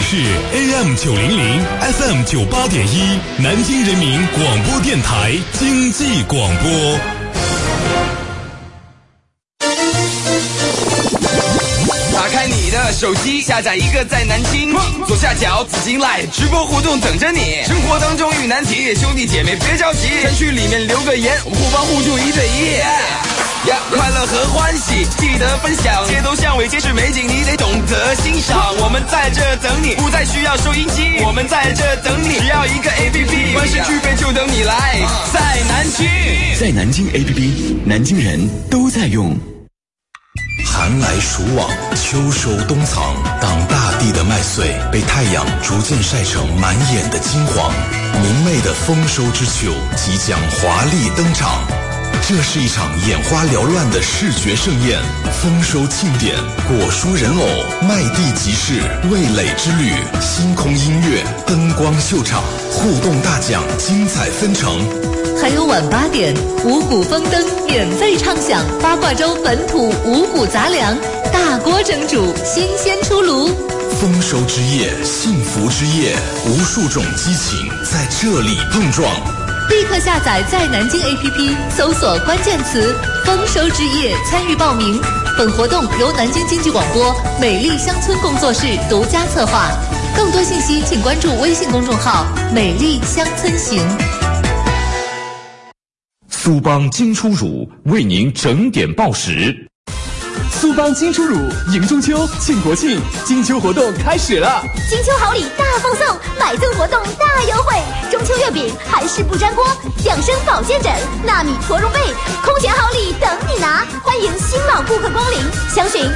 是 AM 900 FM 98.1南京人民广播电台经济广播。 打开你的手机，下载一个在南京，左下角紫金赖直播互动等着你。生活当中遇难题，兄弟姐妹别着急，专区里面留个言，互帮互助1对1。快乐和欢喜记得分享，街头巷尾皆是美景，你得懂得欣赏。我们在这等你，不再需要收音机，我们在这等你，只要一个 APP， 万事俱备就等你来。在南京， 在南京 APP， 南京人都在用。 寒来暑往，秋收冬藏，当大地的麦穗被太阳逐渐晒成满眼的金黄，明媚的丰收之秋即将华丽登场。这是一场眼花缭乱的视觉盛宴，丰收庆典、果蔬人偶、麦地集市、味蕾之旅、星空音乐、灯光秀场、互动大奖精彩纷呈。 还有晚8点，五谷丰登免费畅享八卦洲本土五谷杂粮，大锅蒸煮，新鲜出炉。 丰收之夜，幸福之夜，无数种激情在这里碰撞。 立刻下载在南京 APP， 搜索关键词“丰收之夜”，参与报名。本活动由南京经济广播美丽乡村工作室独家策划。更多信息请关注微信公众号“美丽乡村行”。 苏邦金初乳为您整点报时。 苏邦金初乳迎中秋庆国庆，金秋活动开始了！ 金秋好礼大放送，买赠活动大优惠，中秋月饼、韩式不粘锅、养生保健枕、纳米驼绒被，空前好礼等你拿！欢迎新老顾客光临，详询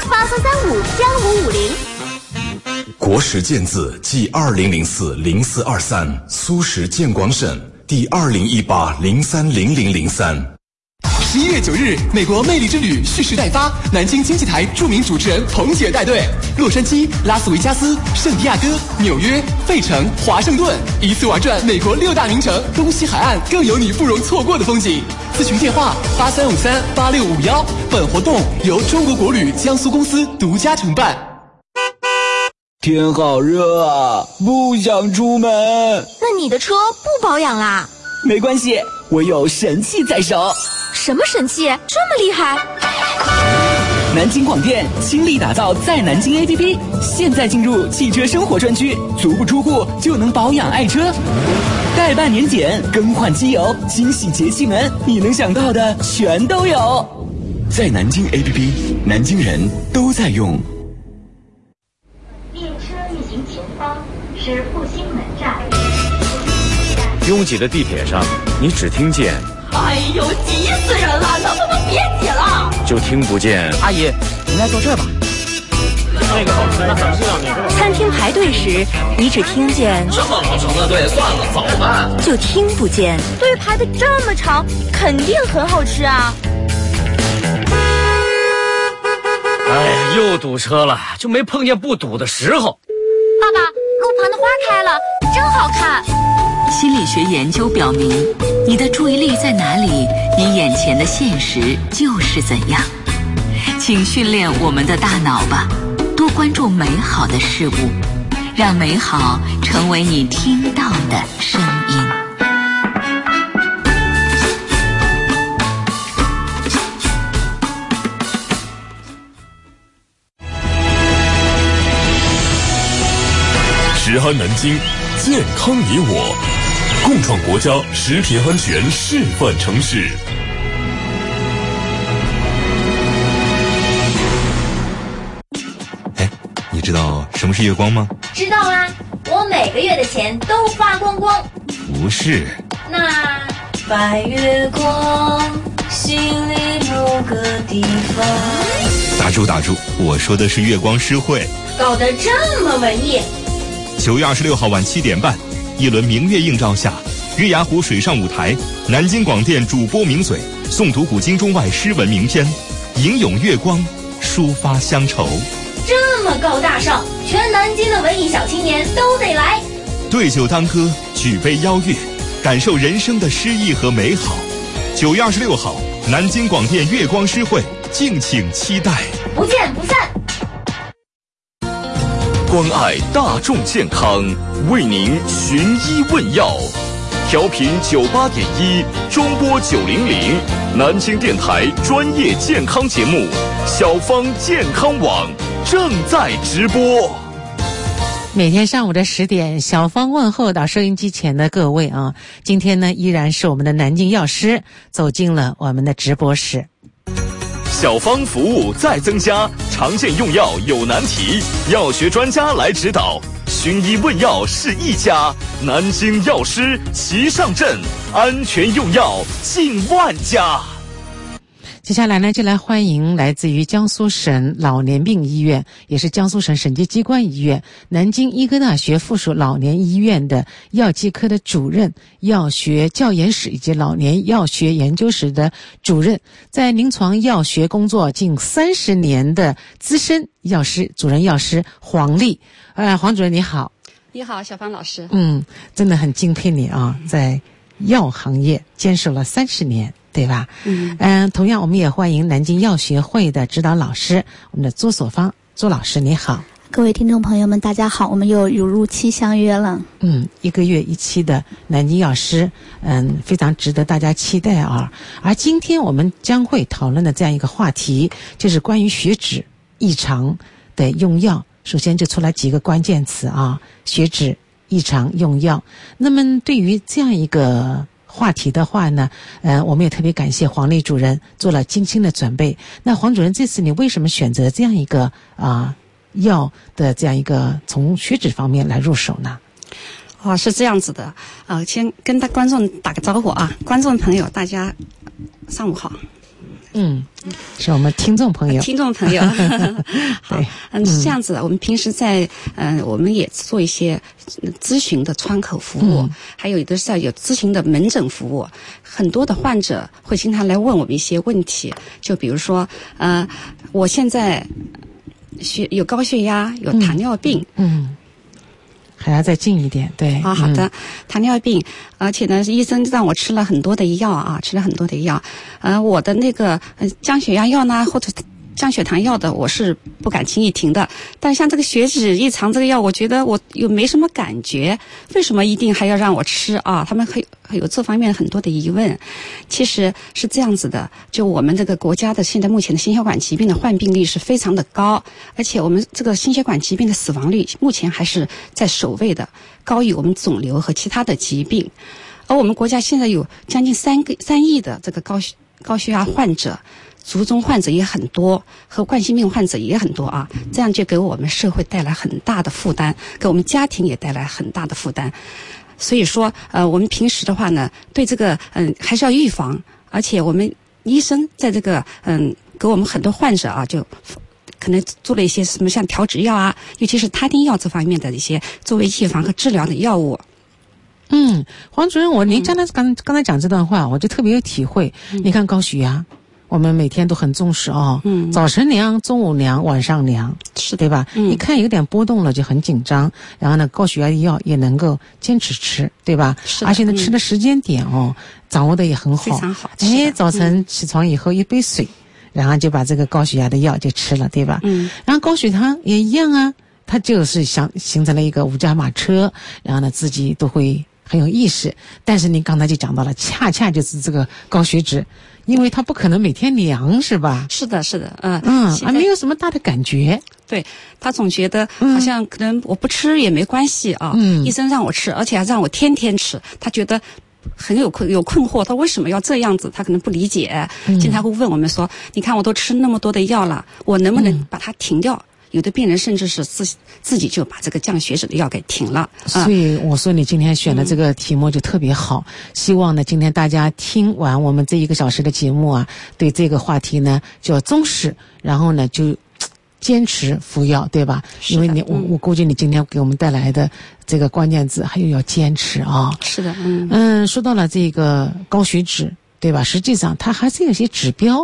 8335-1550。 国时建字即2004-0423，苏时建广审第2018-030003。 11月9日，美国魅力之旅蓄势待发，南京经济台著名主持人彭姐带队，洛杉矶、拉斯维加斯、圣地亚哥、纽约、费城、华盛顿，一次玩转美国6大名城，东西海岸更有你不容错过的风景。咨询电话8353-8651。本活动由中国国旅江苏公司独家承办。 天好热啊，不想出门。 那你的车不保养啦？ 没关系，我有神器在手。 什么神器这么厉害？ 南京广电倾力打造在南京 APP， 现在进入汽车生活专区，足不出户就能保养爱车，代办年检、更换机油、清洗节气门，你能想到的全都有。 在南京 APP， 南京人都在用。 列车运行前方是复兴门站。 拥挤的地铁上，你只听见哎呦，急死人了，能不能别挤了？ 就听不见阿姨，您来坐这儿吧。 那个好吃，那咱们这样哪个？ 餐厅排队时，你只听见这么老长的队，算了，走吧。 就听不见队排的这么长，肯定很好吃啊。 哎呀，又堵车了，就没碰见不堵的时候。 爸爸，路旁的花开了，真好看。 心理学研究表明，你的注意力在哪里，你眼前的现实就是怎样。请训练我们的大脑吧，多关注美好的事物，让美好成为你听到的声音。 食安南京，健康你我，共创国家食品安全示范城市。 哎，你知道什么是月光吗？ 知道啊，我每个月的钱都花光光。 不是。 那白月光，心里某个地方。 打住，我说的是月光诗会。 搞得这么文艺。 9月26号晚7点半，一轮明月映照下，月牙湖水上舞台，南京广电主播名嘴诵读古今中外诗文名篇，吟咏月光，抒发乡愁。 这么高大上，全南京的文艺小青年都得来。 对酒当歌，举杯邀月，感受人生的诗意和美好。9月26号，南京广电月光诗会，敬请期待。 不见不散。 关爱大众健康，为您寻医问药。调频98.1，中波900，南京电台专业健康节目小芳健康网正在直播。 每天上午的10点，小芳问候到收音机前的各位啊！今天呢，依然是我们的南京药师走进了我们的直播室。 小芳服务再增加，常见用药有难题，药学专家来指导。寻医问药是一家，南京药师齐上阵，安全用药近万家。 接下来呢，就来欢迎来自于江苏省老年病医院，也是江苏省省级机关医院南京医科大学附属老年医院的药剂科的主任、药学教研室以及老年药学研究室的主任，在临床药学工作近30年的资深药师、主任药师黄丽。黄主任你好。 你好，小芳老师。 真的很敬佩你啊，在药行业坚守了30年。对吧？同样我们也欢迎南京药学会的指导老师，我们的朱所芳朱老师，你好。 各位听众朋友们大家好，我们又如期相约了。 1个月一期的南京药师，非常值得大家期待啊。而今天我们将会讨论的这样一个话题，就是关于血脂异常的用药。首先就出来几个关键词啊，血脂异常用药。那么对于这样一个话题的话呢，我们也特别感谢黄丽主任做了精心的准备。那黄主任，这次你为什么选择这样一个药的这样一个从血脂方面来入手呢？ 是这样子的，先跟观众打个招呼啊，观众朋友大家上午好。 是我们听众朋友。 好，是这样子的。我们平时在我们也做一些咨询的窗口服务，还有的是有咨询的门诊服务。很多的患者会经常来问我们一些问题，就比如说，我现在有高血压，有糖尿病。 还要再近一点，对。 好的，糖尿病，而且呢，医生让我吃了很多的药啊，我的那个降血压药呢，或者降血糖药的，我是不敢轻易停的。但像这个血脂异常这个药，我觉得我又没什么感觉，为什么一定还要让我吃啊？他们会有这方面很多的疑问。其实是这样子的，就我们这个国家的现在目前的心血管疾病的患病率是非常的高，而且我们这个心血管疾病的死亡率目前还是在首位的，高于我们肿瘤和其他的疾病。而我们国家现在有将近3亿的这个高血压患者，卒中患者也很多，和冠心病患者也很多啊，这样就给我们社会带来很大的负担，给我们家庭也带来很大的负担。所以说我们平时的话呢，对这个还是要预防，而且我们医生在这个给我们很多患者啊，就可能做了一些什么像调脂药啊，尤其是他汀药这方面的一些作为预防和治疗的药物。 黄主任，您刚才讲这段话，我就特别有体会。你看高血压，我们每天都很重视早晨量、中午量、晚上量， 是对吧？一看有点波动了就很紧张，然后呢，高血压的药也能够坚持吃，对吧？而且呢，吃的时间点掌握的也很好， 非常好。 早晨起床以后一杯水，然后就把这个高血压的药就吃了，对吧？然后高血糖也一样啊，它就是形成了一个五驾马车，然后呢，自己都会很有意识。但是您刚才就讲到了，恰恰就是这个高血脂，因为它不可能每天量，是吧？ 是的， 没有什么大的感觉。 对，他总觉得好像可能我不吃也没关系啊，医生让我吃，而且还让我天天吃，他觉得很有困惑，他为什么要这样子？他可能不理解，经常会问我们说：“你看我都吃那么多的药了，我能不能把它停掉？”有的病人甚至是自己就把这个降血脂的药给停了。 所以我说你今天选的这个题目就特别好，希望呢今天大家听完我们这1个小时的节目啊，对这个话题呢就要重视，然后呢就坚持服药，对吧？因为我估计你今天给我们带来的这个关键字还有要坚持啊。 是的， 说到了这个高血脂，对吧？实际上它还是有些指标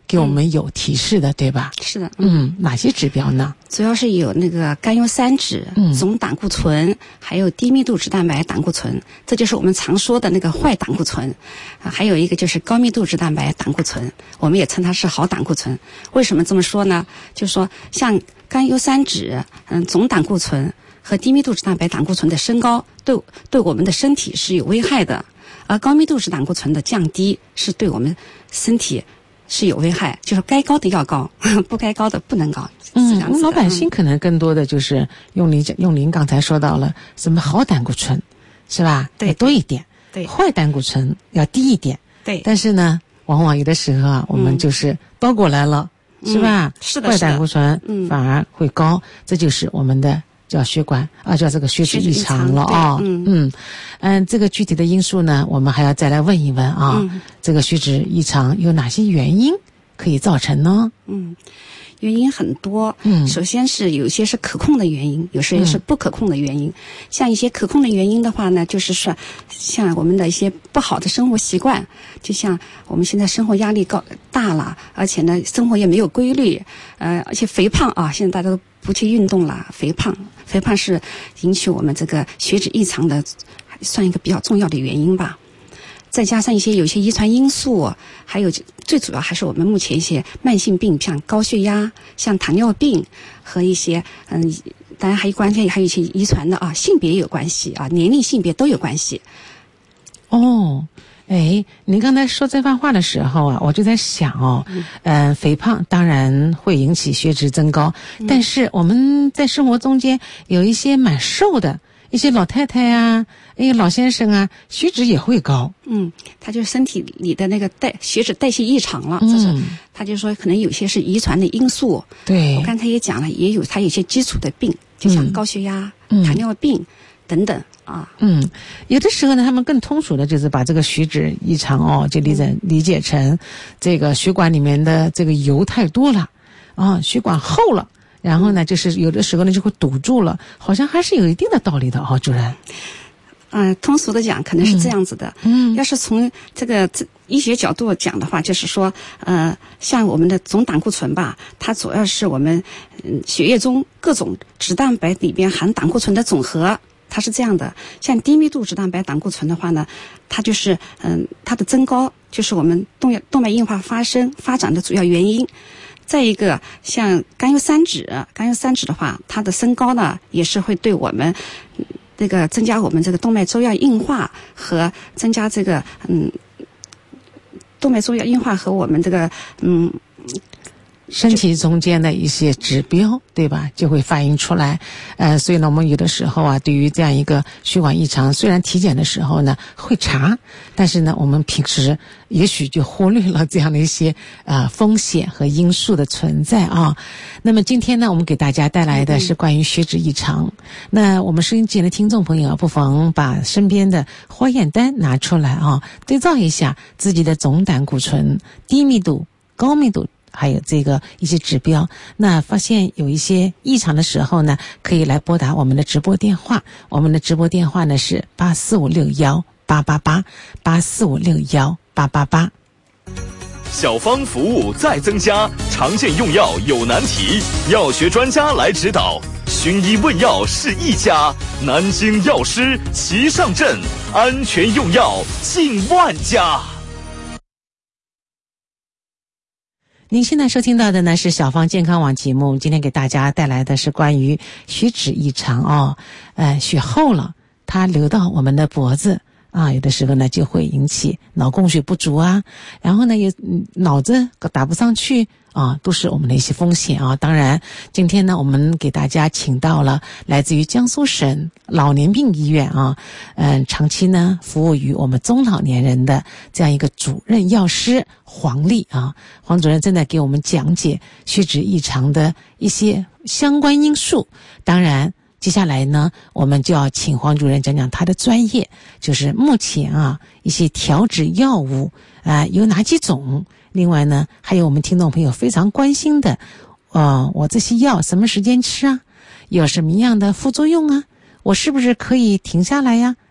给我们有提示的，对吧？ 是的。 哪些指标呢？ 主要是有那个甘油三酯、总胆固醇，还有低密度脂蛋白胆固醇，这就是我们常说的那个坏胆固醇。还有一个就是高密度脂蛋白胆固醇，我们也称它是好胆固醇。为什么这么说呢？就是说像甘油三酯、总胆固醇和低密度脂蛋白胆固醇的升高，对我们的身体是有危害的，而高密度脂胆固醇的降低是对我们身体是有危害，就是该高的要高，不该高的不能高。 老百姓可能更多的就是用您刚才说到了什么好胆固醇，是吧？ 对， 多一点。 对， 坏胆固醇要低一点。 对， 但是呢，往往有的时候我们就是倒过来了，是吧？ 是的， 坏胆固醇反而会高，这就是我们的叫血管叫这个血脂异常了啊。这个具体的因素呢，我们还要再来问一问啊。这个血脂异常有哪些原因可以造成呢？ 原因很多。首先是有些是可控的原因，有些是不可控的原因。像一些可控的原因的话呢，就是说像我们的一些不好的生活习惯，就像我们现在生活压力大了，而且呢生活也没有规律，而且肥胖现在大家都不去运动了，肥胖是引起我们这个血脂异常的，算一个比较重要的原因吧。再加上有一些遗传因素，还有最主要还是我们目前一些慢性病，像高血压、像糖尿病和一些当然还有关键还有一些遗传的性别也有关系年龄性别都有关系。 您刚才说这番话的时候我就在想肥胖当然会引起血脂增高，但是我们在生活中间有一些蛮瘦的一些老太太老先生血脂也会高。 他就是身体里的那个血脂代谢异常了，他就说可能有些是遗传的因素。 对， 我刚才也讲了，他有些基础的病，就像高血压、糖尿病等等有的时候呢，他们更通俗的就是把这个血脂异常就理解成这个血管里面的这个油太多了血管厚了。然后呢，就是有的时候呢就会堵住了，好像还是有一定的道理的主任。 通俗的讲可能是这样子的。要是从这个医学角度讲的话，就是说像我们的总胆固醇吧，它主要是我们血液中各种脂蛋白里边含胆固醇的总和，它是这样的。像低密度脂蛋白胆固醇的话呢，它就是它的增高就是我们动脉硬化发展的主要原因。再一个像甘油三酯的话，它的升高呢也是会对我们这个增加我们这个动脉粥样硬化和增加这个动脉粥样硬化和我们这个身体中间的一些指标，对吧，就会反映出来。所以呢，我们有的时候对于这样一个血管异常，虽然体检的时候呢会查，但是呢，我们平时也许就忽略了这样的一些风险和因素的存在那么今天呢，我们给大家带来的是关于血脂异常。那我们收音机的听众朋友不妨把身边的化验单拿出来对照一下自己的总胆固醇、低密度、高密度。还有这个一些指标，那发现有一些异常的时候呢，可以来拨打我们的直播电话。我们的直播电话呢是84561888，84561888。 小方服务再增加，常见用药有难题，药学专家来指导，寻医问药是一家，南京药师齐上阵，安全用药近万家。 您现在收听到的呢是小方健康网节目，今天给大家带来的是关于血脂异常血厚了，它流到我们的脖子有的时候呢就会引起脑供血不足然后呢也脑子打不上去都是我们的一些风险当然今天呢我们给大家请到了来自于江苏省老年病医院长期呢服务于我们中老年人的这样一个主任药师黄丽黄主任正在给我们讲解血脂异常的一些相关因素。当然接下来呢我们就要请黄主任讲讲他的专业，就是目前一些调脂药物有哪几种，另外呢还有我们听众朋友非常关心的我这些药什么时间吃有什么样的副作用我是不是可以停下来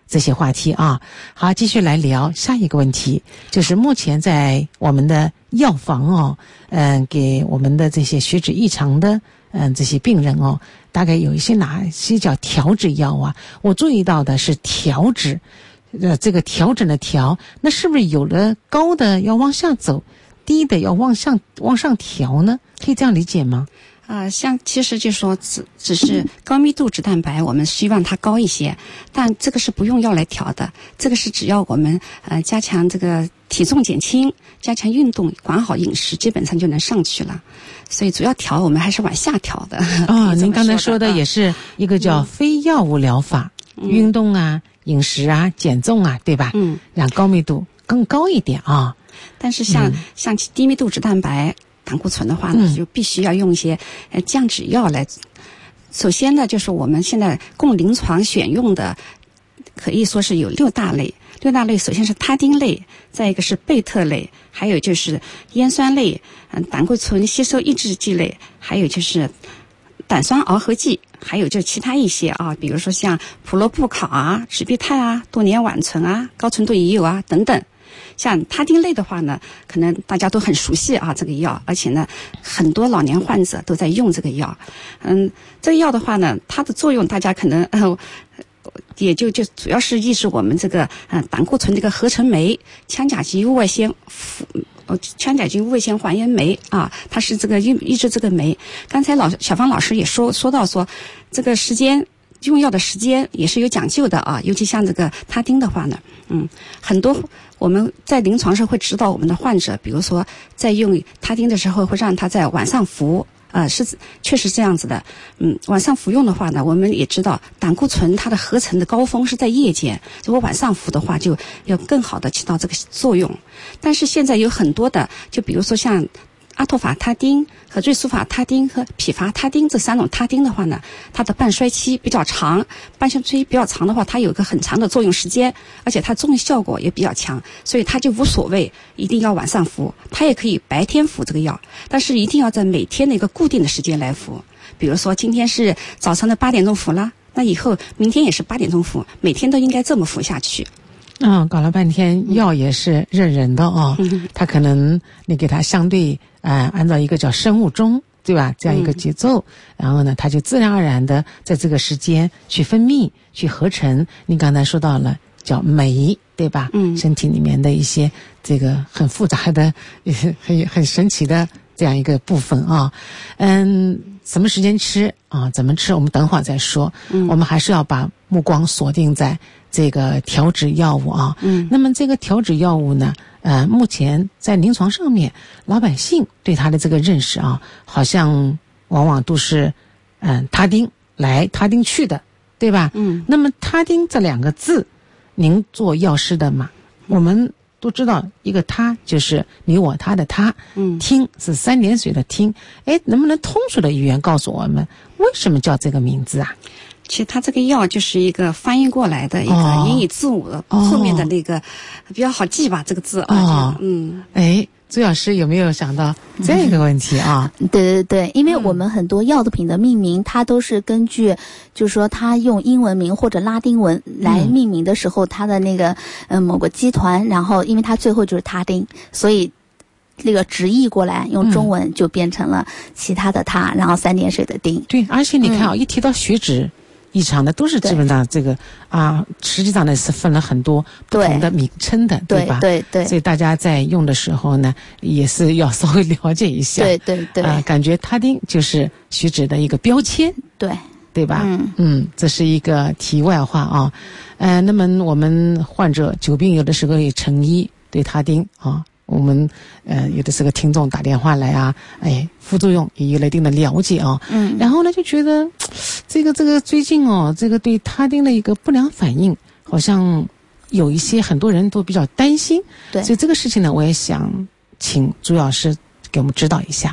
这些话题啊。好，继续来聊下一个问题，就是目前在我们的药房给我们的这些血脂异常的这些病人大概有一些哪些叫调脂药啊？我注意到的是调脂，这个调整的调，那是不是有了高的要往下走，低的要往上调呢？可以这样理解吗？ 像其实就说只是高密度脂蛋白，我们希望它高一些，但这个是不用药来调的，这个是只要我们加强这个体重减轻，加强运动，管好饮食，基本上就能上去了。所以主要调我们还是往下调的。 您刚才说的也是一个叫非药物疗法，运动啊、饮食啊、减重啊，对吧？让高密度更高一点啊。 但是像低密度脂蛋白、胆固醇的话呢，就必须要用一些降脂药来。首先呢，就是我们现在供临床选用的，可以说是有6大类。6大类首先是他汀类，再一个是贝特类，还有就是烟酸类，胆固醇吸收抑制剂类，还有就是胆酸螯合剂，还有就其他一些比如说像普罗布考啊、脂必肽啊、多年烷醇啊、高纯度乙酉啊等等。像他汀类的话呢，可能大家都很熟悉这个药，而且呢，很多老年患者都在用这个药。这个药的话呢，它的作用大家可能也就主要是抑制我们这个胆固醇这个合成酶羟甲基物外酰还原酶它是这个抑制这个酶。刚才小芳老师也说到说这个时间。用药的时间也是有讲究的尤其像这个他汀的话呢，很多我们在临床上会指导我们的患者，比如说在用他汀的时候，会让他在晚上服，是确实这样子的。晚上服用的话呢，我们也知道胆固醇它的合成的高峰是在夜间，如果晚上服的话，就要更好的起到这个作用。但是现在有很多的，就比如说像阿托法他汀和瑞苏法他汀和匹伐他汀这3种他汀的话呢，它的半衰期比较长，半衰期比较长的话，它有一个很长的作用时间，而且它作用效果也比较强，所以它就无所谓一定要晚上服，它也可以白天服这个药，但是一定要在每天的一个固定的时间来服。比如说今天是早上的8点钟服了，那以后明天也是8点钟服，每天都应该这么服下去。 搞了半天药也是认人的他可能你给他相对按照一个叫生物钟，对吧？这样一个节奏，然后呢，它就自然而然的在这个时间去分泌、去合成。你刚才说到了叫酶，对吧？身体里面的一些这个很复杂的、很神奇的这样一个部分什么时间吃怎么吃？我们等会儿再说。我们还是要把目光锁定在这个调脂药物那么这个调脂药物呢，目前在临床上面，老百姓对它的这个认识好像往往都是他汀来他汀去的，对吧？那么他汀这2个字，您做药师的嘛，我们都知道一个他就是你我他的他，汀是3点水的汀，能不能通俗的语言告诉我们为什么叫这个名字啊？ 其实它这个药就是一个翻译过来的一个引以自我的后面的那个比较好记吧，这个字朱老师有没有想到这个问题对，因为我们很多药品的命名，它都是根据就是说它用英文名或者拉丁文来命名的时候，它的那个某个集团，然后因为它最后就是他汀，所以那个直译过来用中文就变成了其他的他，然后3点水的丁。 对，而且你看一提到血脂异常的都是基本上这个实际上呢是分了很多不同的名称的，对吧？对，所以大家在用的时候呢，也是要稍微了解一下。对，感觉他汀就是血脂的一个标签，对吧？这是一个题外话那么我们患者久病有的时候也成医对他汀我们有的是个听众打电话来副作用也有了一定的了解然后呢就觉得这个最近这个对他汀的一个不良反应，好像有一些很多人都比较担心。对，所以这个事情呢，我也想请朱老师给我们指导一下。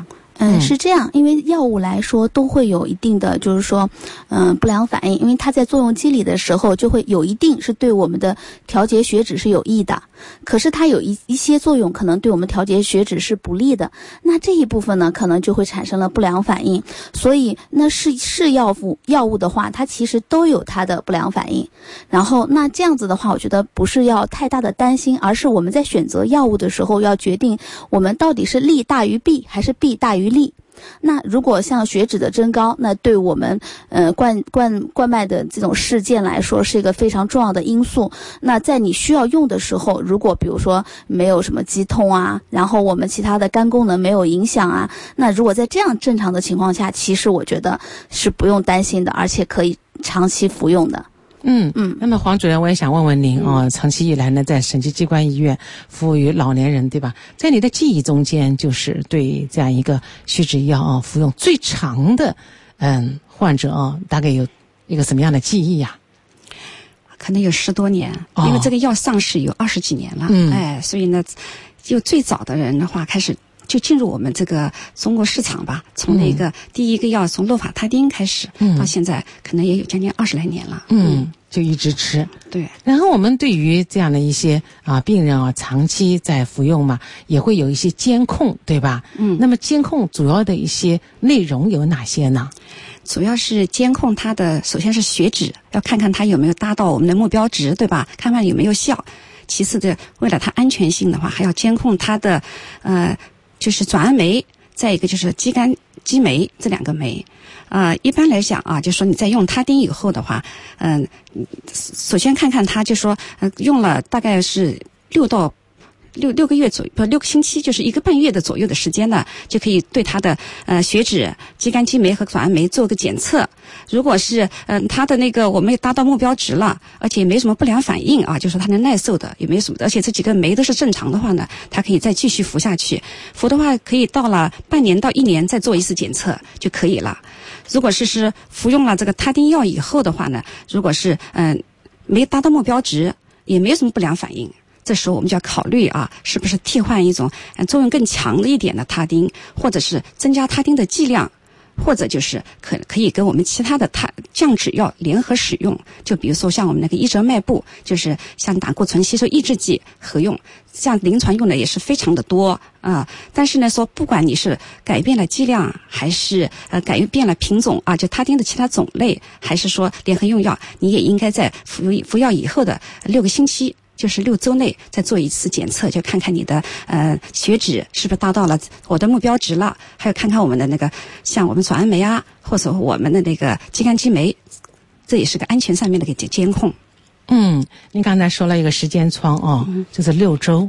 是这样，因为药物来说都会有一定的，就是说，不良反应，因为它在作用机理的时候就会有一定是对我们的调节血脂是有益的，可是它有一些作用可能对我们调节血脂是不利的，那这一部分呢，可能就会产生了不良反应。所以那是药物的话，它其实都有它的不良反应。然后那这样子的话，我觉得不是要太大的担心，而是我们在选择药物的时候要决定我们到底是利大于弊还是弊大于利。那如果像血脂的增高，那对我们冠脉的这种事件来说是一个非常重要的因素。那在你需要用的时候，如果比如说没有什么肌痛啊，然后我们其他的肝功能没有影响啊，那如果在这样正常的情况下，其实我觉得是不用担心的，而且可以长期服用的。 那么黄主任，我也想问问您长期以来呢，在省级机关医院服务于老年人，对吧？在你的记忆中间，就是对这样一个血脂药服用最长的患者大概有一个什么样的记忆呀？ 可能有10多年，因为这个药上市有20几年了，所以呢，就最早的人的话开始就进入我们这个中国市场吧，从那个第一个药从洛法他汀开始，到现在可能也有将近20来年了。 就一直吃。 对。 然后我们对于这样的一些病人长期在服用嘛，也会有一些监控，对吧？那么监控主要的一些内容有哪些呢？ 主要是监控它的，首先是血脂，要看看它有没有达到我们的目标值，对吧？看看有没有效。其次的，为了它安全性的话，还要监控它的就是转氨酶，再一个就是肌酐激酶这2个酶。一般来讲就说你在用他汀以后的话，首先看看它，就说用了大概是6个月左右，不6个星期，就是1个半月的左右的时间呢，就可以对它的血脂、肌酐激酶和转氨酶做个检测。如果是它的那个我们也达到目标值了，而且也没什么不良反应就说它能耐受的，也没什么，而且这几个酶都是正常的话呢，它可以再继续服下去。服的话可以到了半年到1年再做一次检测就可以了。如果是服用了这个他汀药以后的话呢，如果是没达到目标值，也没有什么不良反应，这时候我们就要考虑是不是替换一种作用更强一点的他汀，或者是增加他汀的剂量，或者就是可以跟我们其他的降脂药联合使用。就比如说像我们那个伊泽麦布，就是像胆固醇吸收抑制剂合用，这样临床用的也是非常的多但是呢，说不管你是改变了剂量，还是改变了品种就他汀的其他种类，还是说联合用药，你也应该在服药以后的6个星期。就是6周内再做一次检测，就看看你的血脂是不是达到了我的目标值了，还有看看我们的那个像我们转氨酶或者我们的那个肌酐激酶，这也是个安全上面的一个监控。 您刚才说了一个时间窗就是6周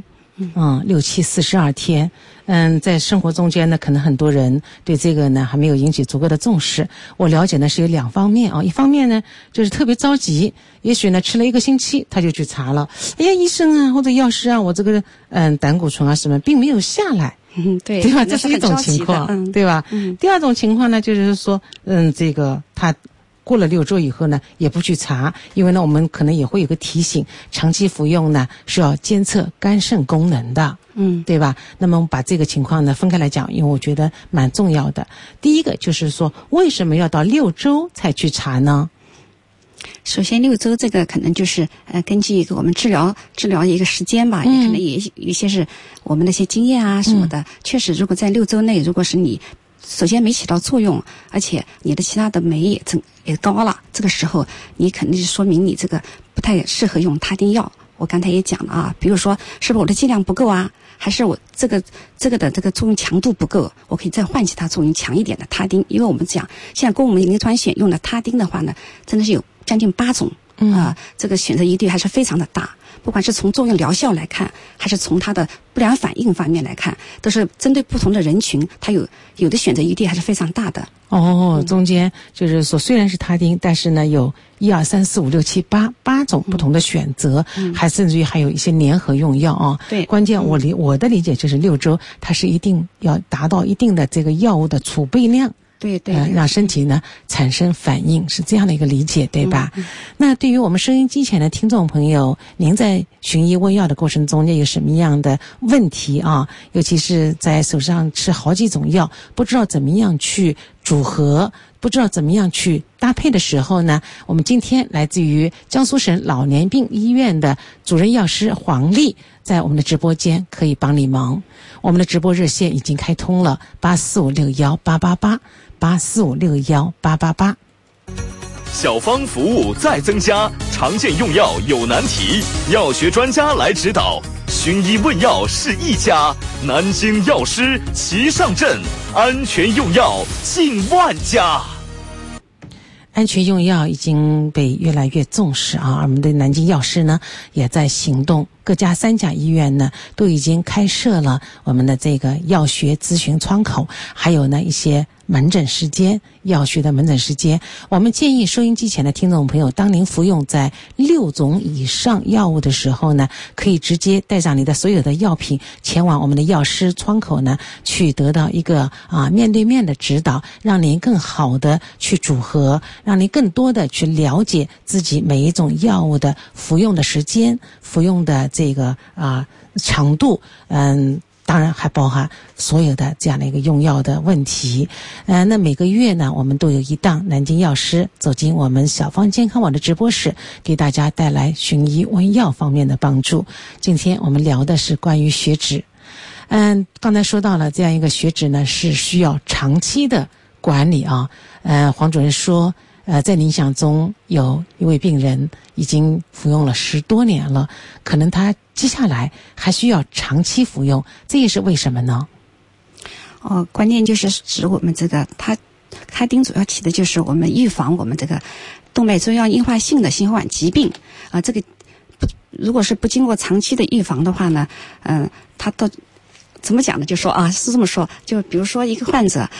，6、7、42天。在生活中间呢，可能很多人对这个呢还没有引起足够的重视。我了解呢是有2方面一方面呢就是特别着急，也许呢吃了1个星期他就去查了，哎呀医生或者药师我这个胆固醇什么并没有下来。 对吧？这是一种情况，对吧？第二种情况呢就是说这个他过了6周以后呢，也不去查，因为呢，我们可能也会有个提醒，长期服用呢是要监测肝肾功能的，对吧？那么我们把这个情况呢分开来讲，因为我觉得蛮重要的。第一个就是说，为什么要到6周才去查呢？ 首先6周这个可能就是根据一个我们治疗一个时间吧，也可能也有一些是我们那些经验什么的。确实，如果在6周内，如果是你首先没起到作用，而且你的其他的酶也高了，这个时候你肯定是说明你这个不太适合用他汀药。我刚才也讲了比如说是不是我的剂量不够还是我这个的这个作用强度不够，我可以再换其他作用强一点的他汀。因为我们讲现在供我们临床选用的他汀的话呢，真的是有将近8种这个选择余地还是非常的大。不管是从作用疗效来看，还是从它的不良反应方面来看，都是针对不同的人群，它有的选择余地还是非常大的。 中间就是说虽然是他汀，但是呢有1、2、3、4、5、6、7、8种不同的选择，还甚至于还有一些联合用药对， 关键我的理解就是6周它是一定要达到一定的这个药物的储备量。 对， 让身体呢产生反应，是这样的一个理解，对吧？那对于我们收音机前的听众朋友，您在寻医问药的过程中，有什么样的问题啊？尤其是在手上吃好几种药，不知道怎么样去组合，不知道怎么样去搭配的时候呢，我们今天来自于江苏省老年病医院的主任药师黄丽，在我们的直播间可以帮你忙。我们的直播热线已经开通了84561888，84561888。 小方服务再增加，常见用药有难题，药学专家来指导，寻医问药是一家，南京药师齐上阵，安全用药近万家。 安全用药已经被越来越重视啊，我们的南京药师呢也在行动，各家3甲医院呢都已经开设了我们的这个药学咨询窗口，还有呢一些门诊时间，药学的门诊时间。我们建议收音机前的听众朋友，当您服用在6种以上药物的时候呢，可以直接带上你的所有的药品前往我们的药师窗口呢，去得到一个面对面的指导，让您更好的去组合，让您更多的去了解自己每一种药物的服用的时间，服用的这个强度，当然还包含所有的这样的一个用药的问题。那每个月呢，我们都有一档南京药师走进我们小方健康网的直播室，给大家带来寻医问药方面的帮助。今天我们聊的是关于血脂。刚才说到了这样一个血脂呢，是需要长期的管理啊。黄主任说，在您想中有一位病人已经服用了10多年了，可能他接下来还需要长期服用，这也是为什么呢？ 关键就是指我们这个他开丁主要起的就是我们预防我们这个动脉粥样硬化性的心血管疾病这个如果是不经过长期的预防的话呢，他都怎么讲呢？就说是这么说，就比如说一个患者，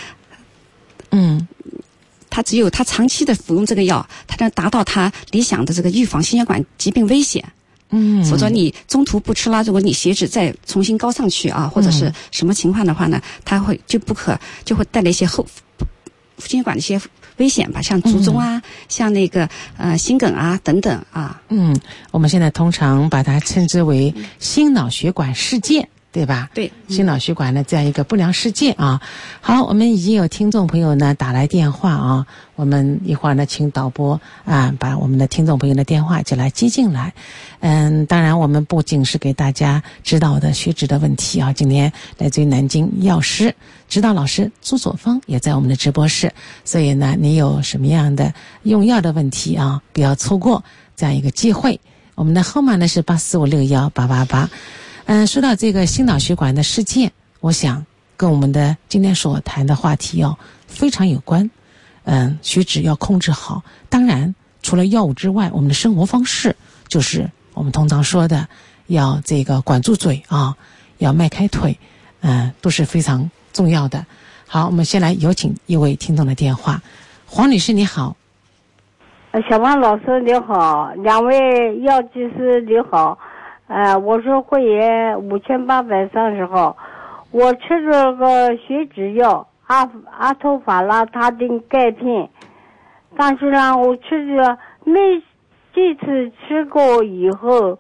他只有他长期的服用这个药，他能达到他理想的这个预防心血管疾病危险。否则你中途不吃了，如果你血脂再重新高上去或者是什么情况的话呢，它就会带来一些心血管的一些危险吧，像卒中像那个心梗等等我们现在通常把它称之为心脑血管事件，对吧？ 对， 心脑血管的这样一个不良事件好，我们已经有听众朋友呢打来电话我们一会儿呢请导播把我们的听众朋友的电话就来接进来。当然我们不仅是给大家指导的血脂的问题今天来自于南京药师指导老师朱佐芳也在我们的直播室，所以呢你有什么样的用药的问题不要错过这样一个机会。我们的号码呢是84561888。说到这个心脑血管的事件，我想跟我们的今天所谈的话题非常有关。血脂要控制好，当然除了药物之外，我们的生活方式就是我们通常说的要这个管住嘴要迈开腿，都是非常重要的。好，我们先来有请一位听众的电话。黄女士你好。 小王老师你好，2位药剂师你好。我是会员5830号，我吃这个血脂药阿托法拉他汀钙片，但是呢我吃着这次吃过以后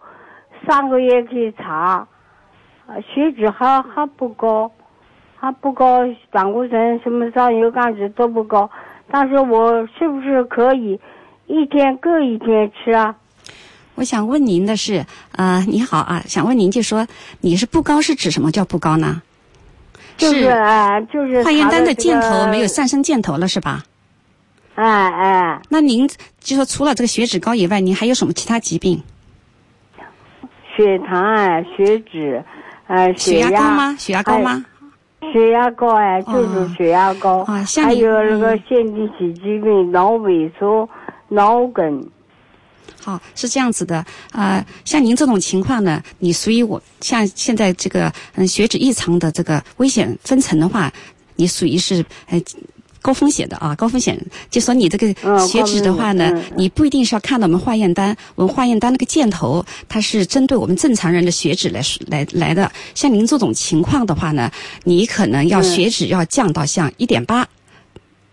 3个月去查，血脂还不高，胆固醇什么上油甘脂都不高，但是我是不是可以各一天吃我想问您的是，你好想问您就说你是不高是指什么叫不高呢？ 就是化验单的箭头没有上升箭头了是吧？那您就说除了这个血脂高以外，您还有什么其他疾病？ 血糖血脂血压高吗？血压高吗？ 血压高就是血压高还有那个腺体体疾病、脑萎缩、脑梗。 好，是这样子的，像您这种情况呢，你属于像现在这个血脂异常的这个危险分层的话，你属于是高风险的高风险。就说你这个血脂的话呢，你不一定是要看到我们化验单，我们化验单那个箭头它是针对我们正常人的血脂来的。像您这种情况的话呢，你可能要血脂要降到像1.8。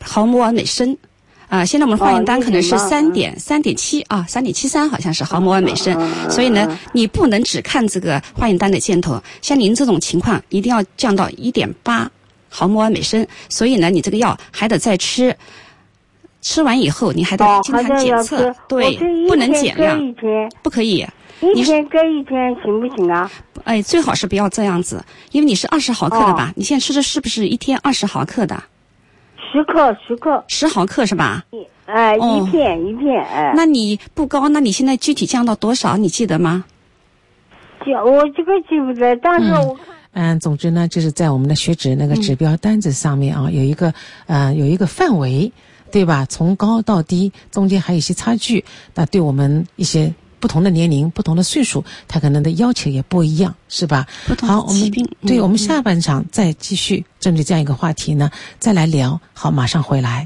毫摩尔每升。现在我们化验单可能是3.7啊，3.73好像是毫摩尔每升，所以呢，你不能只看这个化验单的箭头，像您这种情况一定要降到1.8毫摩尔每升，所以呢，你这个药还得再吃，吃完以后你还得经常检测，对，不能减量，不可以。 一天隔一天行不行啊？ 最好是不要这样子，因为你是20毫克的吧？你现在吃的是不是一天20毫克的 ？10克 ，10毫克是吧？ 一片。 那你不高，那你现在具体降到多少？你记得吗？ 我这个记不得，但是我看。 总之呢，就是在我们的血脂那个指标单子上面啊，有一个范围，对吧？从高到低，中间还有一些差距。那对我们一些不同的年龄、不同的岁数，它可能的要求也不一样，是吧？好，我们下半场再继续针对这样一个话题呢，再来聊。好，马上回来。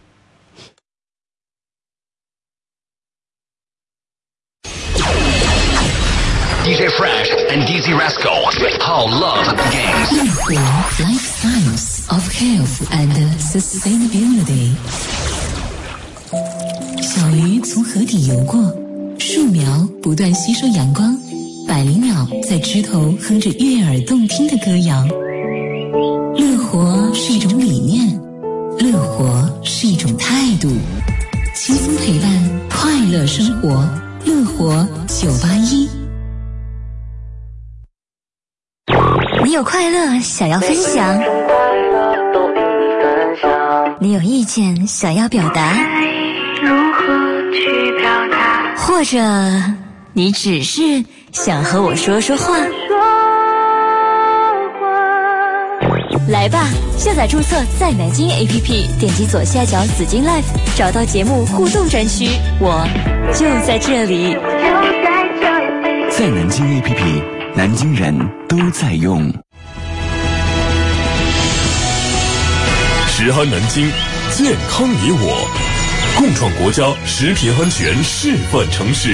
DJ Fresh and DJ Rascal, how love games. Life science of health and sustainability. 小鱼从河底游过，树苗不断吸收阳光，百灵鸟在枝头哼着悦耳动听的歌谣。乐活是一种理念，乐活是一种态度，轻松陪伴，快乐生活，乐活981。 你有快乐想要分享，你有意见想要表达，如何去表达？或者你只是想和我说说话。来吧，下载注册在南京 APP， 点击左下角紫金 Life， 找到节目互动专区，我就在这里。 在南京 APP， 南京人都在用。 食安南京，健康你我，共创国家食品安全示范城市。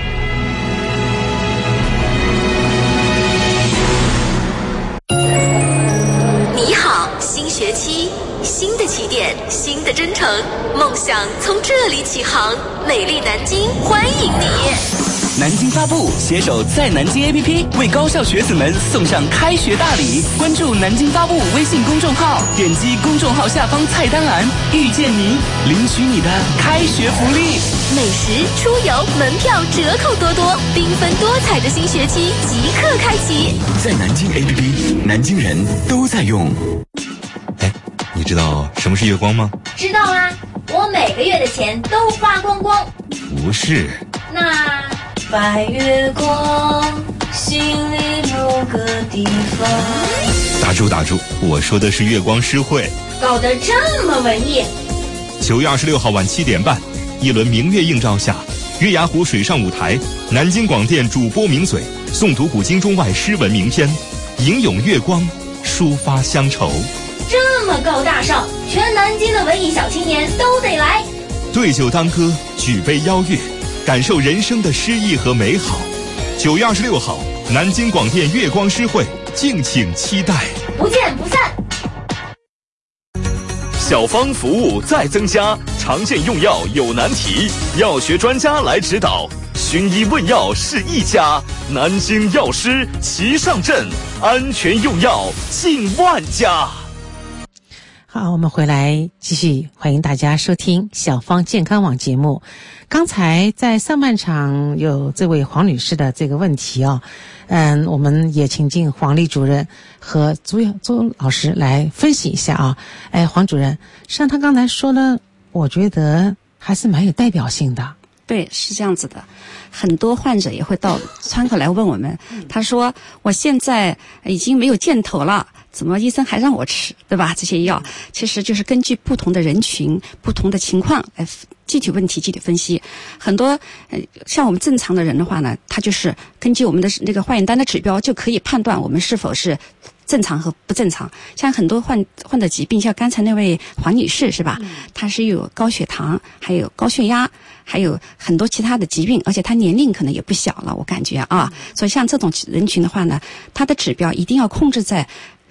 你好，新学期，新的起点，新的征程，梦想从这里起航。美丽南京欢迎你。 南京发布携手在南京 APP 为高校学子们送上开学大礼，关注南京发布微信公众号，点击公众号下方菜单栏遇见你，领取你的开学福利。 美食、出游、门票折扣多多，缤纷多彩的新学期即刻开启。 在南京 APP， 南京人都在用。 你知道什么是月光吗？ 知道啊，我每个月的钱都花光光。 不是。 那白月光，心里某个地方。 打住，我说的是月光诗会。 搞得这么文艺。 9月26号晚7点半，一轮明月映照下，月牙湖水上舞台，南京广电主播名嘴诵读古今中外诗文名篇，吟咏月光，抒发乡愁。 这么高大上，全南京的文艺小青年都得来。 对酒当歌，举杯邀月，感受人生的诗意和美好。9月26号，南京广电月光诗会，敬请期待， 不见不散。 小方服务再增加，常见用药有难题，药学专家来指导，寻医问药是一家，南京药师齐上阵，安全用药近万家。 好，我们回来继续欢迎大家收听小方健康网节目。刚才在上半场有这位黄女士的这个问题啊，我们也请进黄丽主任和周老师来分析一下啊。黄主任，像他刚才说的，我觉得还是蛮有代表性的。 对，是这样子的。很多患者也会到窗口来问我们，他说我现在已经没有箭头了，怎么医生还让我吃，对吧？这些药其实就是根据不同的人群、不同的情况来具体问题具体分析。很多像我们正常的人的话呢，他就是根据我们的那个化验单的指标就可以判断我们是否是正常和不正常。像很多患的疾病，像刚才那位黄女士是吧？她是有高血糖，还有高血压，还有很多其他的疾病，而且她年龄可能也不小了，我感觉啊。所以像这种人群的话呢，她的指标一定要控制在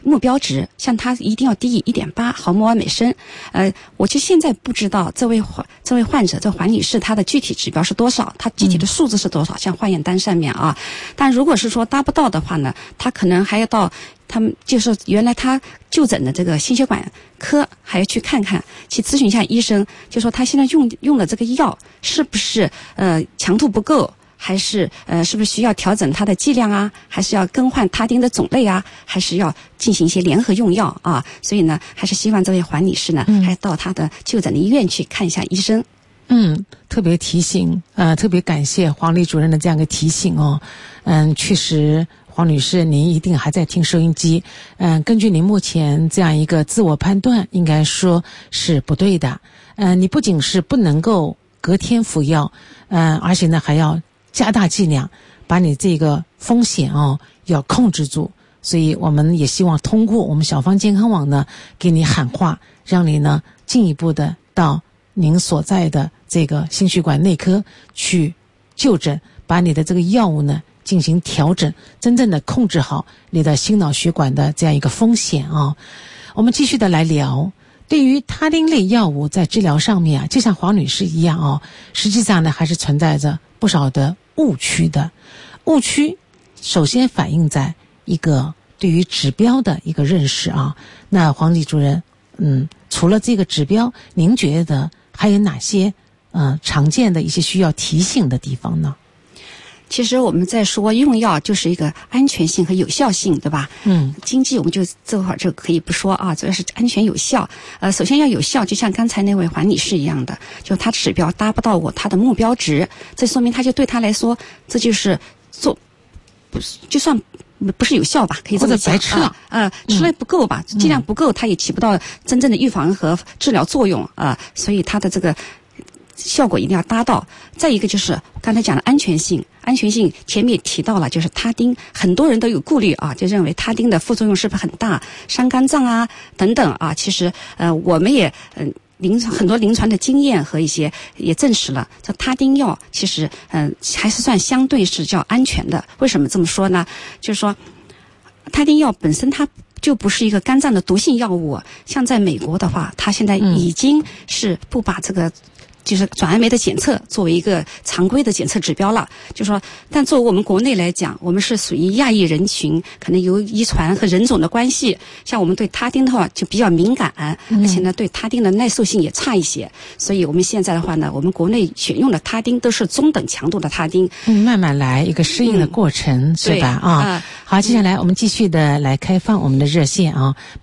目标值，像它一定要低于 1.8 毫摩尔每升。我就现在不知道这位患者，这黄女士她的具体指标是多少，她具体的数字是多少，像化验单上面啊。但如果是说达不到的话呢，她可能还要到他们就是原来她就诊的这个心血管科还要去看看，去咨询一下医生，就说她现在用的这个药是不是强度不够。还是是不是需要调整它的剂量啊？还是要更换他汀的种类啊？还是要进行一些联合用药啊？所以呢，还是希望这位黄女士呢，还到她的就诊的医院去看一下医生。 特别提醒，特别感谢黄丽主任的这样一个提醒哦。确实，黄女士，您一定还在听收音机。根据您目前这样一个自我判断，应该说是不对的。你不仅是不能够隔天服药，而且呢还要加大剂量，把你这个风险要控制住。所以我们也希望通过我们小芳健康网呢，给你喊话，让你呢进一步的到您所在的这个心血管内科去就诊，把你的这个药物呢进行调整，真正的控制好你的心脑血管的这样一个风险啊。我们继续的来聊。对于他汀类药物在治疗上面就像黄女士一样实际上呢还是存在着不少的误区的。误区首先反映在一个对于指标的一个认识啊。那黄丽主任，除了这个指标，您觉得还有哪些常见的一些需要提醒的地方呢？ 其实我们在说用药就是一个安全性和有效性，对吧？经济我们就这会儿就可以不说啊，主要是安全有效。首先要有效，就像刚才那位黄女士一样的，就她指标达不到她的目标值，这说明她就对她来说，这就是就算不是有效吧，可以这么讲吃了不够吧，剂量不够，它也起不到真正的预防和治疗作用所以它的这个效果一定要达到。再一个就是刚才讲的安全性前面也提到了，就是他汀很多人都有顾虑就认为他汀的副作用是不是很大，伤肝脏啊等等其实我们也很多临床的经验和一些也证实了，这他汀药其实还是算相对是较安全的。为什么这么说呢？就是说他汀药本身它就不是一个肝脏的毒性药物，像在美国的话，它现在已经是不把这个就是转氨酶的检测作为一个常规的检测指标了，就说，但作为我们国内来讲，我们是属于亚裔人群，可能有遗传和人种的关系，像我们对他汀的话就比较敏感，而且呢对他汀的耐受性也差一些，所以我们现在的话呢，我们国内选用的他汀都是中等强度的他汀， 慢慢来一个适应的过程，是吧？好，接下来我们继续的来开放我们的热线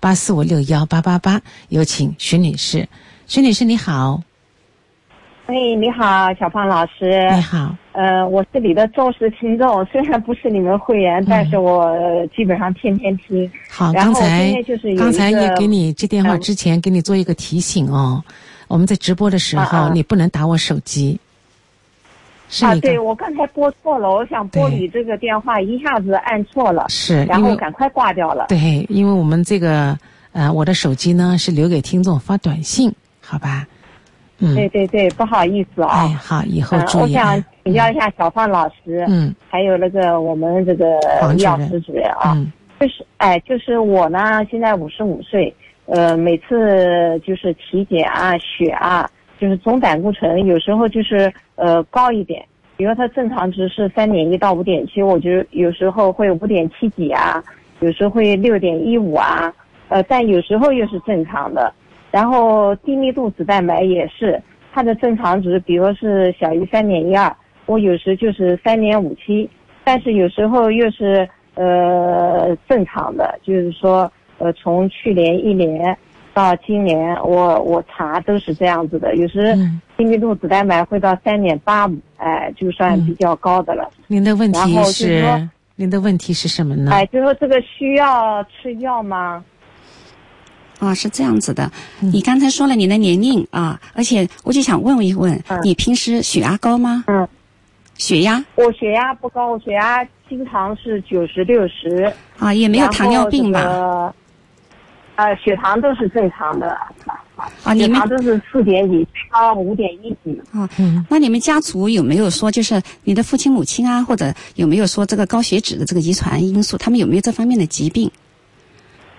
84561888，有请徐女士。徐女士你好。 你好，小胖老师。 你好。 我是你的忠实听众，虽然不是你们会员，但是我基本上天天听。 好，刚才也给你接电话之前给你做一个提醒我们在直播的时候你不能打我手机。 对，我刚才拨错了，我想拨你这个电话，一下子按错了，然后赶快挂掉了。 对，因为我们这个我的手机呢是留给听众发短信，好吧？ 对，不好意思好，以后注意。 我想请教一下小芳老师，还有那个我们这个医药室主任就是我呢，现在55岁，每次就是体检血就是总胆固醇有时候就是高一点，比如它正常值是3.1到5.7，我就有时候会5.7几有时候会6.15但有时候又是正常的。然后低密度脂蛋白也是，它的正常值，比如是小于3.12，我有时就是3.57，但是有时候又是正常的，就是说从去年1年到今年，我查都是这样子的，有时低密度脂蛋白会到3.85，就算比较高的了。 您的问题是什么呢？ 就说这个需要吃药吗？ 是这样子的，你刚才说了你的年龄而且我就想问一问，你平时血压高吗？血压？我血压不高，我血压经常是90、60。也没有糖尿病吧？ 血糖都是正常的。血糖都是4点几，最高5.1几。 那你们家族有没有说，就是你的父亲母亲或者有没有说这个高血脂的这个遗传因素，他们有没有这方面的疾病？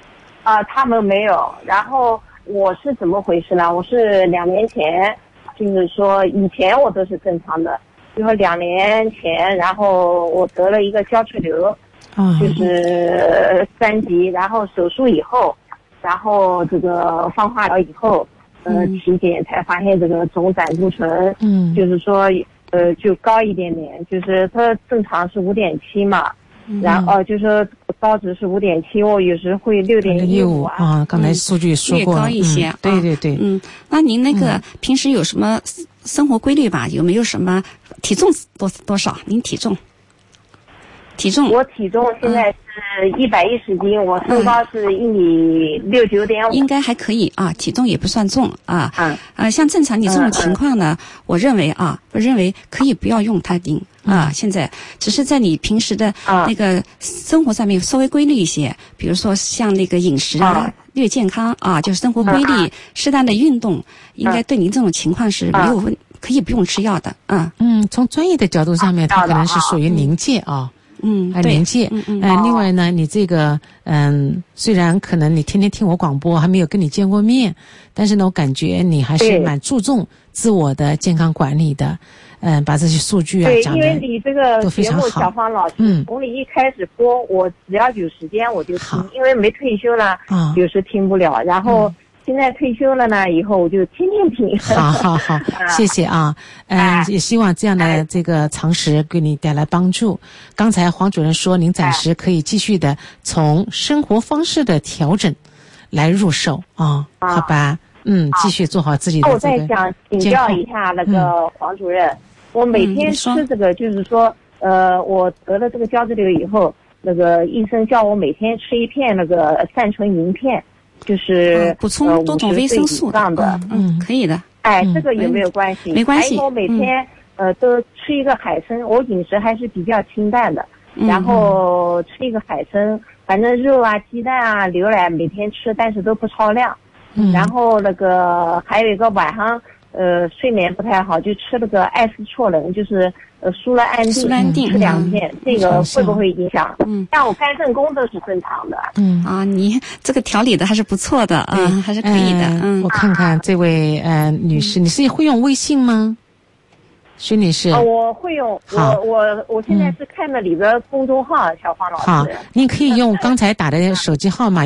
他们没有。然后我是怎么回事呢？我是2年前，就是说以前我都是正常的，就说2年前，然后我得了一个胶质瘤，就是3级，然后手术以后，然后这个放化疗以后，体检才发现这个总胆固醇，就是说就高一点点，就是它正常是5.7嘛。然后就是说高值是5.7，我有时会6.15 啊。刚才数据说过略高一些。 对。 那您那个平时有什么生活规律吧？有没有什么体重多少？您体重？ 我体重现在是110斤，我身高是1.69.5米， 应该还可以啊，体重也不算重啊。像正常你这种情况呢，我认为可以不要用他汀啊。现在只是在你平时的那个生活上面稍微规律一些，比如说像那个饮食略健康啊，就是生活规律，适当的运动，应该对您这种情况是没有问，可以不用吃药的。 从专业的角度上面，它可能是属于临界啊。临界。另外呢，你这个虽然可能你天天听我广播，还没有跟你见过面，但是呢，我感觉你还是蛮注重自我的健康管理的。把这些数据讲的因为你这个节目，小芳老师，从你一开始播，我只要有时间我就听，因为没退休了，有时听不了，然后。现在退休了呢，以后我就天天听。 好，谢谢啊。也希望这样的这个常识给你带来帮助。刚才黄主任说，您暂时可以继续的从生活方式的调整来入手啊，好吧？继续做好自己的这个。 我再想请教一下那个黄主任，我每天吃这个，就是说，我得了这个胶质瘤以后，那个医生叫我每天吃1片那个善存银片。就是补充多种维生素的， 可以的。 这个有没有关系？ 没关系。 还有我每天都吃一个海参，我饮食还是比较清淡的，然后吃一个海参，反正肉啊、鸡蛋啊、牛奶每天吃，但是都不超量。然后那个还有一个晚上睡眠不太好，就吃那个艾司唑仑，就是舒乐安定吃2片，这个会不会影响？像我肝肾功都是正常的。 你这个调理的还是不错的啊，还是可以的。 我看看这位女士，你是会用微信吗？徐女士， 我会用，我现在是看了你的公众号，小芳老师。 好，您可以用刚才打的手机号码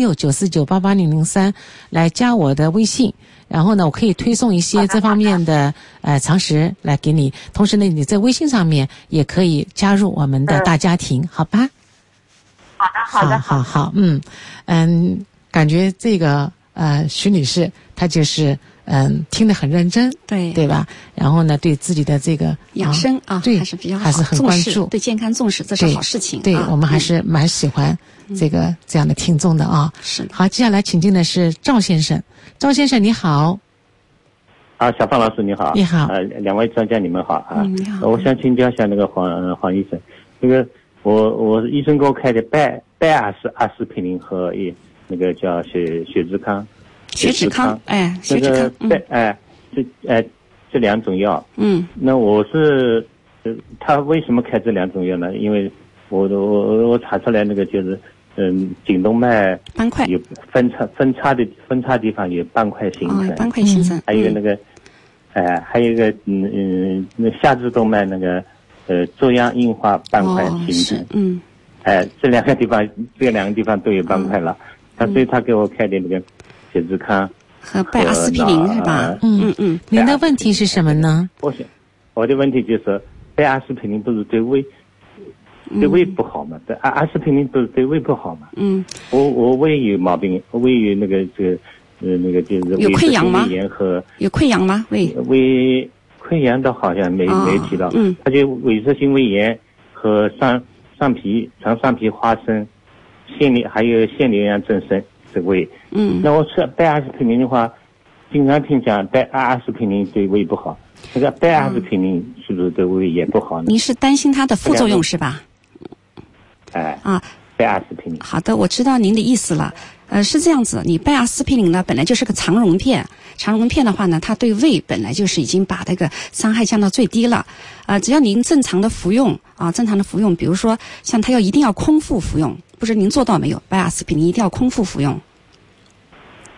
186-949-88003来加我的微信，然后呢，我可以推送一些这方面的常识来给你。同时呢，你在微信上面也可以加入我们的大家庭，好吧？ 好的。 好，感觉这个徐女士她就是听得很认真，对吧？然后呢，对自己的这个养生对，还是比较好， 还是很关注， 对健康重视，这是好事情。 对，我们还是蛮喜欢这样的听众的啊。 是。 好，接下来请进的是赵先生。赵先生你好。 小芳老师你好。 你好。 两位专家你们好啊。 你好。 我想请教一下那个黄医生，这个我医生给我开的拜阿司匹林和那个叫血脂康。 血脂康，血脂康， 这2种药，那我是，他为什么开这2种药呢？因为我查出来那个就是，颈动脉斑块有分叉地方有斑块形成， 斑块形成， 还有那个，还有一个那下肢动脉那个粥样硬化斑块形成，这两个地方都有斑块了，所以他给我开的那个。血脂康和拜阿司匹林是吧？ 您的问题是什么呢？ 我的问题就是拜阿司匹林不是对胃不好嘛？阿司匹林不是对胃不好嘛？我胃有毛病，胃有那个就是有溃疡吗？ 胃炎和有溃疡吗？胃溃疡倒好像没提到，它就萎缩性胃炎和长上皮花生还有腺瘤样增生。胃，那我吃拜阿司匹林的话，经常听讲拜阿司匹林对胃不好，这个拜阿司匹林是不是对胃也不好呢？ 您是担心它的副作用是吧？ 拜阿司匹林。 好的，我知道您的意思了。是这样子，你拜阿司匹林呢本来就是个肠溶片，肠溶片的话呢，它对胃本来就是已经把这个伤害降到最低了。只要您正常的服用，比如说像它一定要空腹服用，不知您做到没有？拜阿司匹林一定要空腹服用。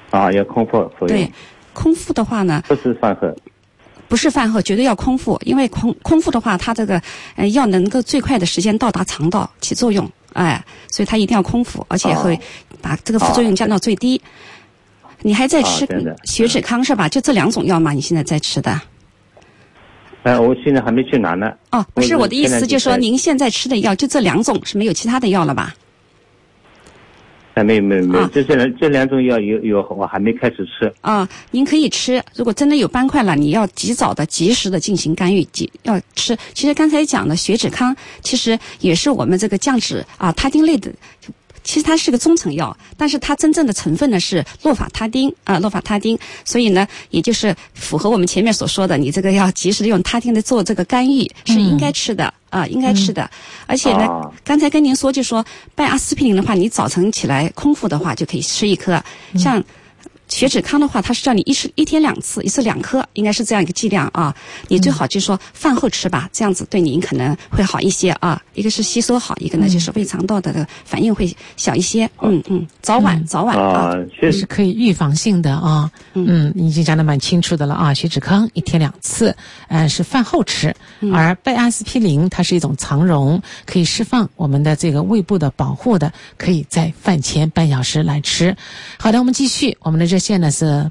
要空腹服用。 对，空腹的话呢， 不是饭后。 不是饭后，绝对要空腹，因为空腹的话，它这个药能够最快的时间到达肠道起作用，所以它一定要空腹，而且会把这个副作用降到最低。你还在吃血脂康是吧？就这2种药吗？你现在在吃的？ 我现在还没去拿呢。 不是我的意思，就是说您现在吃的药就这2种，是没有其他的药了吧？ 没有，这2种药有我还没开始吃。 您可以吃，如果真的有斑块了，你要及时的进行干预，要吃。其实刚才讲的血脂康，其实也是我们这个降脂他汀类的。其实它是个中成药，但是它真正的成分呢是洛法他汀，所以呢，也就是符合我们前面所说的，你这个要及时的用他汀的做这个干预，是应该吃的应该吃的。而且呢，刚才跟您说，就说拜阿司匹林的话，你早晨起来空腹的话就可以吃1颗，像血脂康的话，它是叫你一天2次，一次2颗，应该是这样一个剂量你最好就是说饭后吃吧，这样子对您可能会好一些一个是吸收好，一个呢就是胃肠道的反应会小一些。早晚是可以预防性的你已经讲得蛮清楚的了血脂康1天2次，是饭后吃。而拜阿司匹林它是一种肠溶，可以释放我们的这个胃部的保护的，可以在饭前半小时来吃。好的，我们继续，我们的热线呢是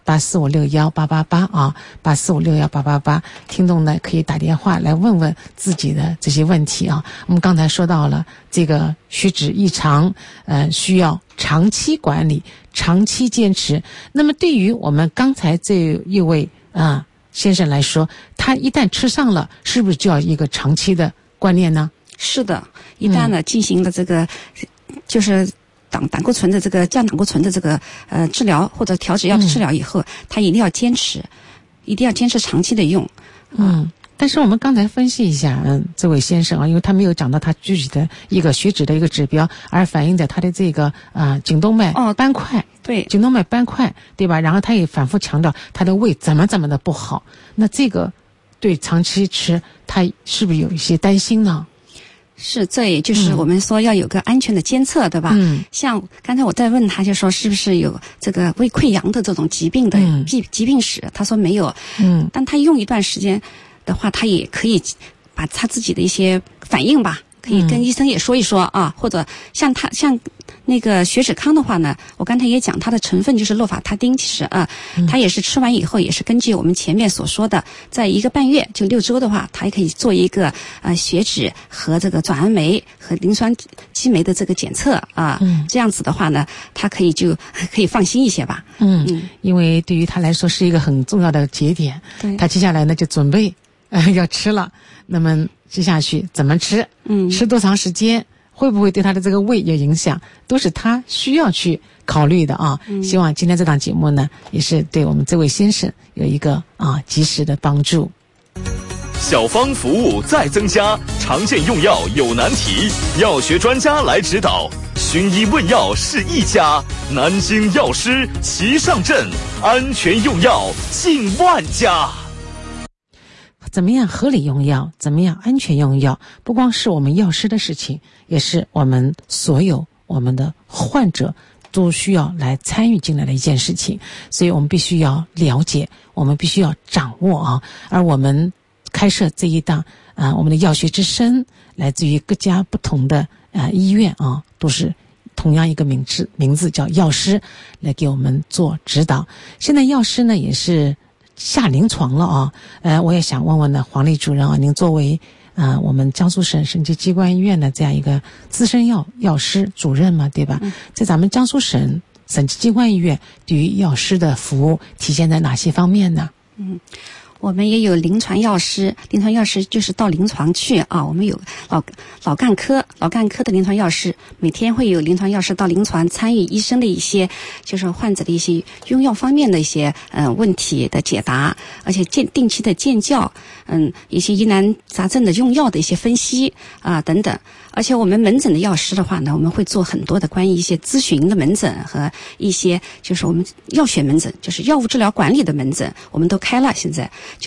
8456188884561888，听众呢可以打电话来问问自己的这些问题我们刚才说到了这个血脂异常，需要长期管理、长期坚持。那么对于我们刚才这一位先生来说，他一旦吃上了，是不是就要一个长期的观念呢？ 是的，一旦呢进行了这个就是胆固醇的这个降胆固醇的这个治疗或者调脂药的治疗以后，他一定要坚持长期的用。 但是我们刚才分析一下，这位先生因为他没有讲到他具体的一个血脂的一个指标，而反映在他的这个颈动脉斑块， 对， 颈动脉斑块，对吧？然后他也反复强调他的胃怎么的不好，那这个对长期吃，他是不是有一些担心呢？ 是，这也就是我们说要有个安全的监测，对吧？像刚才我在问他，就说是不是有这个胃溃疡的这种疾病的疾病史，他说没有。但他用一段时间的话，他也可以把他自己的一些反应吧，可以跟医生也说一说或者像那个血脂康的话呢，我刚才也讲它的成分就是洛法他汀，其实它也是吃完以后也是根据我们前面所说的，在1个半月就6周的话，它也可以做一个血脂和这个转氨酶和磷酸激酶的这个检测这样子的话呢，它可以放心一些吧。 因为对于他来说是一个很重要的节点，他接下来呢就准备要吃了，那么接下去怎么吃，吃多长时间，会不会对他的这个胃有影响，都是他需要去考虑的希望今天这档节目呢，也是对我们这位先生有一个及时的帮助。 小方服务再增加，常见用药有难题，药学专家来指导，寻医问药是一家，南京药师齐上阵，安全用药近万家。 怎么样合理用药，怎么样安全用药，不光是我们药师的事情，也是我们所有我们的患者都需要来参与进来的一件事情。所以我们必须要了解，我们必须要掌握而我们开设这一档我们的药学之声，来自于各家不同的医院都是同样一个名字叫药师，来给我们做指导。现在药师呢也是下临床了我也想问问呢，黄丽主任您作为我们江苏省审计机关医院的这样一个资深药师主任嘛，对吧？在咱们江苏省审计机关医院对于药师的服务体现在哪些方面呢？ 我们也有临床药师，临床药师就是到临床去我们有脑干科的临床药师，每天会有临床药师到临床参与医生的一些就是患者的一些用药方面的一些问题的解答，而且定期的健教，一些疑难杂症的用药的一些分析等等。而且我们门诊的药师的话呢，我们会做很多的关于一些咨询的门诊和一些就是我们药学门诊，就是药物治疗管理的门诊，我们都开了，现在就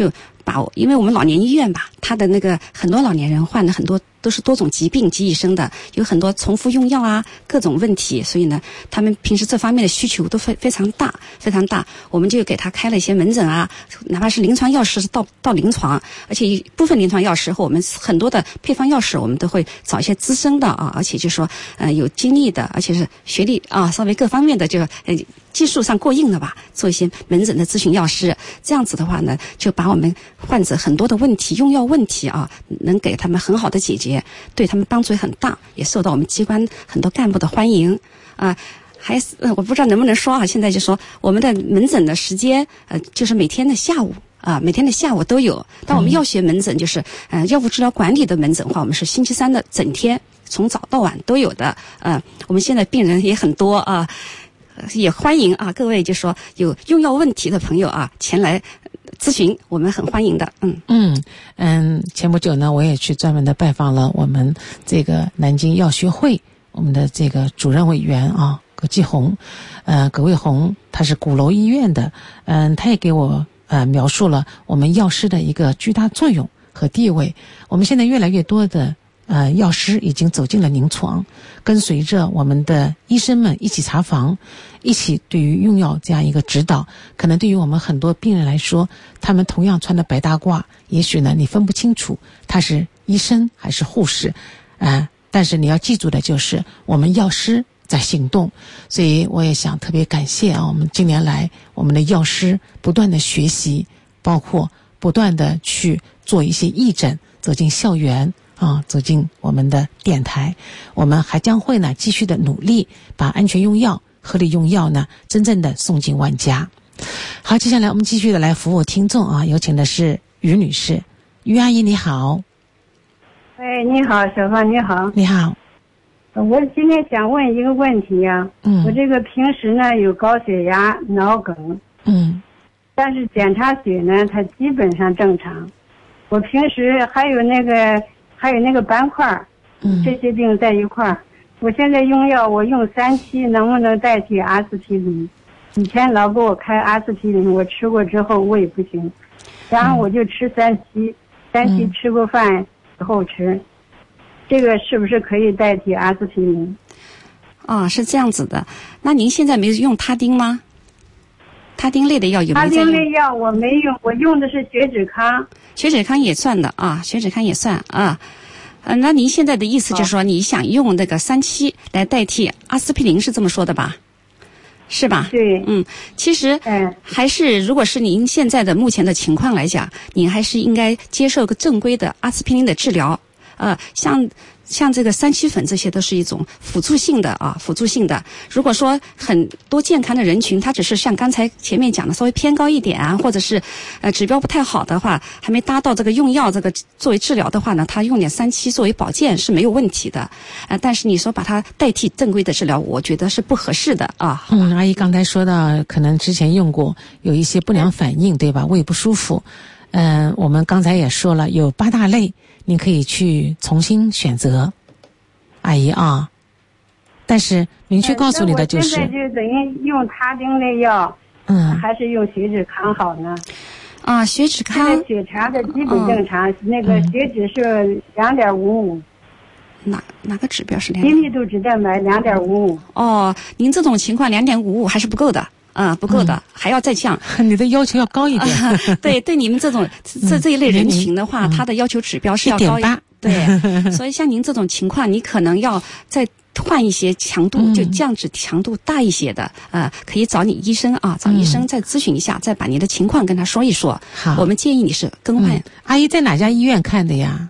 把握，因为我们老年医院吧，它的那个很多老年人患的很多都是多种疾病集一身的，有很多重复用药啊，各种问题，所以呢，他们平时这方面的需求都非常大，非常大。我们就给他开了一些门诊啊，哪怕是临床药师到临床，而且一部分临床药师和我们很多的配方药师，我们都会找一些资深的啊，而且就说有经历的，而且是学历啊稍微各方面的就技术上过硬的吧，做一些门诊的咨询药师。这样子的话呢，就把我们患者很多的问题、用药问题啊，能给他们很好的解决，对他们帮助也很大，也受到我们机关很多干部的欢迎啊。还是我不知道能不能说啊，现在就说我们的门诊的时间就是每天的下午啊，每天的下午都有。但我们药学门诊就是药物治疗管理的门诊的话，我们是星期三的整天，从早到晚都有的。我们现在病人也很多啊，也欢迎啊各位就说有用药问题的朋友啊前来咨询，我们很欢迎的。 前不久呢，我也去专门的拜访了我们这个南京药学会我们的这个主任委员啊，葛继红，葛卫红，他是鼓楼医院的，他也给我描述了我们药师的一个巨大作用和地位。我们现在越来越多的药师已经走进了临床，跟随着我们的医生们一起查房，一起对于用药这样一个指导。可能对于我们很多病人来说，他们同样穿的白大褂，也许呢你分不清楚他是医生还是护士但是你要记住的就是我们药师在行动。所以我也想特别感谢我们近年来我们的药师不断的学习，包括不断的去做一些义诊，走进校园走进我们的电台。我们还将会呢继续的努力，把安全用药、合理用药呢真正的送进万家。好，接下来我们继续的来服务听众有请的是于女士。于阿姨你好。 你好，小芳你好。 你好。 我今天想问一个问题我这个平时呢有高血压、脑梗但是检查血呢它基本上正常。我平时还有那个斑块这些病在一块儿。我现在用药，我用3期，能不能代替阿司匹林？以前老给我开阿司匹林，我吃过之后胃不行，然后我就吃3期吃过饭以后吃，这个是不是可以代替阿司匹林？ 是这样子的。那您现在没用他汀吗？他汀类的药有没有在用？ 他汀类药我没用，我用的是血脂康。 血脂康也算的血脂康也算那您现在的意思就是说你想用那个3期来代替阿司匹林，是这么说的吧？是吧？ 对。 其实还是如果是您现在的目前的情况来讲，您还是应该接受个正规的阿司匹林的治疗。像这个3期粉这些都是一种辅助性的辅助性的。如果说很多健康的人群，他只是像刚才前面讲的稍微偏高一点或者是指标不太好的话，还没达到这个用药这个作为治疗的话呢，他用点3期作为保健是没有问题的。但是你说把它代替正规的治疗，我觉得是不合适的阿姨刚才说到可能之前用过有一些不良反应对吧？胃不舒服。我们刚才也说了有8大类，您可以去重新选择，阿姨但是明确告诉你的就是， 现在就等于用他汀类药，还是用血脂康好呢？ 血脂康现在血查的基本正常，那个血脂是2.55。 哪个指标是2.55？ 低密度脂蛋白2.55。 您这种情况2.55还是不够的。不够的，还要再降。 你的要求要高一点。 对你们这种这一类人群的话，他的要求指标是要高一点。对，所以像您这种情况，你可能要再换一些强度，就降脂强度大一些的。可以找你医生找医生再咨询一下，再把你的情况跟他说一说。 好， 我们建议你是更换。 阿姨在哪家医院看的呀？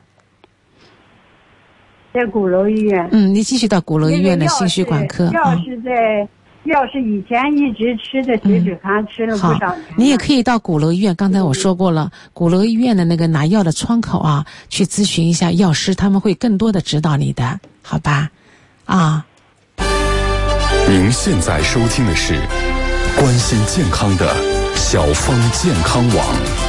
在鼓楼医院。 你继续到鼓楼医院的心血管科。 药是以前一直吃的血脂康，吃了不少年。 你也可以到鼓楼医院，刚才我说过了，鼓楼医院的那个拿药的窗口去咨询一下药师，他们会更多的指导你的，好吧？ 您现在收听的是关心健康的小芳健康网。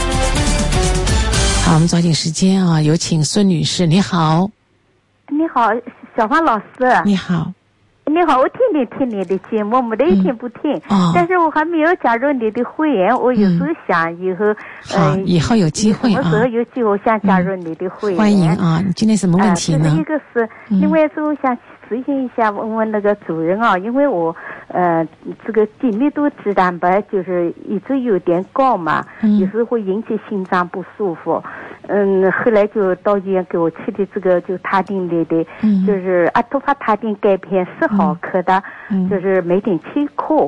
好，我们抓紧时间有请孙女士。你好。 你好，小芳老师。 你好。 你好，我天天听你的节目，没得一天不听。但是我还没有加入你的会员，我有时候想以后， 以后有机会什么时候有机会想加入你的会员？ 欢迎啊！你今天什么问题呢？ 这是一个是，另外是我想咨询一下，问问那个主任啊，因为我这个低密度脂蛋白就是一直有点高嘛，有时候会引起心脏不舒服。后来就到医院给我吃的这个就他定类的，就是阿托法他定钙片10毫克的，就是每天7克。